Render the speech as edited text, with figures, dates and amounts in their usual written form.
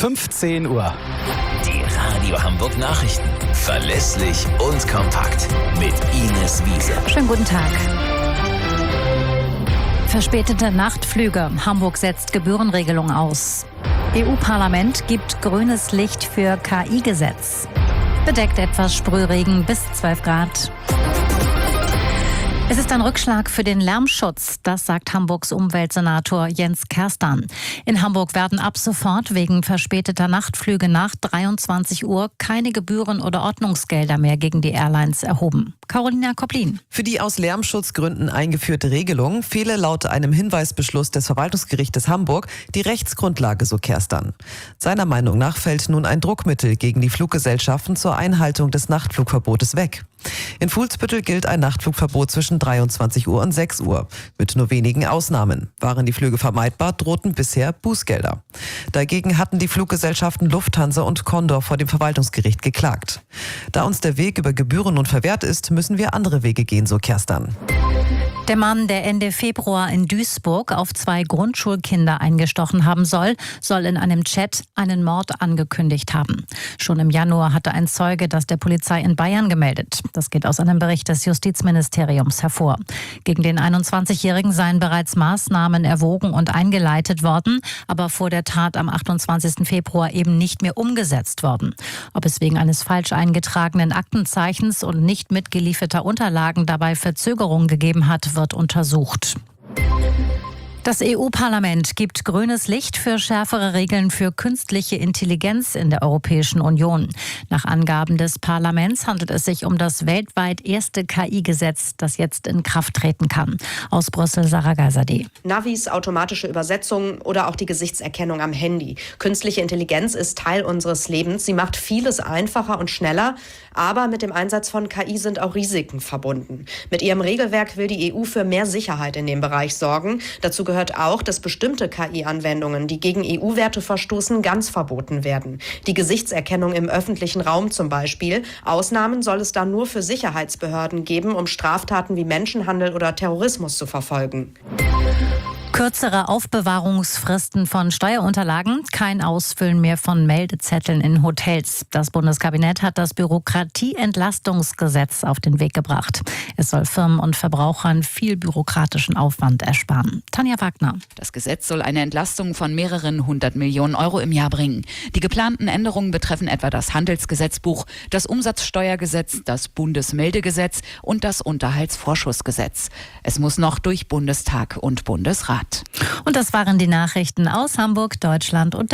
15 Uhr. Die Radio Hamburg Nachrichten. Verlässlich und kompakt. Mit Ines Wiese. Schönen guten Tag. Verspätete Nachtflüge. Hamburg setzt Gebührenregelung aus. EU-Parlament gibt grünes Licht für KI-Gesetz. Bedeckt etwas Sprühregen bis 12 Grad. Es ist ein Rückschlag für den Lärmschutz, das sagt Hamburgs Umweltsenator Jens Kerstan. In Hamburg werden ab sofort wegen verspäteter Nachtflüge nach 23 Uhr keine Gebühren oder Ordnungsgelder mehr gegen die Airlines erhoben. Carolina Koplin. Für die aus Lärmschutzgründen eingeführte Regelung fehle laut einem Hinweisbeschluss des Verwaltungsgerichtes Hamburg die Rechtsgrundlage, so Kerstan. Seiner Meinung nach fällt nun ein Druckmittel gegen die Fluggesellschaften zur Einhaltung des Nachtflugverbotes weg. In Fuhlsbüttel gilt ein Nachtflugverbot zwischen 23 Uhr und 6 Uhr. Mit nur wenigen Ausnahmen. Waren die Flüge vermeidbar, drohten bisher Bußgelder. Dagegen hatten die Fluggesellschaften Lufthansa und Condor vor dem Verwaltungsgericht geklagt. Da uns der Weg über Gebühren nun verwehrt ist, müssen wir andere Wege gehen, so Kerstan. Der Mann, der Ende Februar in Duisburg auf 2 Grundschulkinder eingestochen haben soll in einem Chat einen Mord angekündigt haben. Schon im Januar hatte ein Zeuge das der Polizei in Bayern gemeldet. Das geht aus einem Bericht des Justizministeriums hervor. Gegen den 21-Jährigen seien bereits Maßnahmen erwogen und eingeleitet worden, aber vor der Tat am 28. Februar eben nicht mehr umgesetzt worden. Ob es wegen eines falsch eingetragenen Aktenzeichens und nicht mitgelieferter Unterlagen dabei Verzögerungen gegeben hat, wird untersucht. Das EU-Parlament gibt grünes Licht für schärfere Regeln für künstliche Intelligenz in der Europäischen Union. Nach Angaben des Parlaments handelt es sich um das weltweit erste KI-Gesetz, das jetzt in Kraft treten kann. Aus Brüssel, Sarah Geiserde. Navis, automatische Übersetzung oder auch die Gesichtserkennung am Handy. Künstliche Intelligenz ist Teil unseres Lebens. Sie macht vieles einfacher und schneller. Aber mit dem Einsatz von KI sind auch Risiken verbunden. Mit ihrem Regelwerk will die EU für mehr Sicherheit in dem Bereich sorgen. Dazu gehört auch, dass bestimmte KI-Anwendungen, die gegen EU-Werte verstoßen, ganz verboten werden. Die Gesichtserkennung im öffentlichen Raum zum Beispiel. Ausnahmen soll es dann nur für Sicherheitsbehörden geben, um Straftaten wie Menschenhandel oder Terrorismus zu verfolgen. Kürzere Aufbewahrungsfristen von Steuerunterlagen, kein Ausfüllen mehr von Meldezetteln in Hotels. Das Bundeskabinett hat das Bürokratieentlastungsgesetz auf den Weg gebracht. Es soll Firmen und Verbrauchern viel bürokratischen Aufwand ersparen. Tanja Wagner. Das Gesetz soll eine Entlastung von mehreren 100 Millionen Euro im Jahr bringen. Die geplanten Änderungen betreffen etwa das Handelsgesetzbuch, das Umsatzsteuergesetz, das Bundesmeldegesetz und das Unterhaltsvorschussgesetz. Es muss noch durch Bundestag und Bundesrat. Und das waren die Nachrichten aus Hamburg, Deutschland und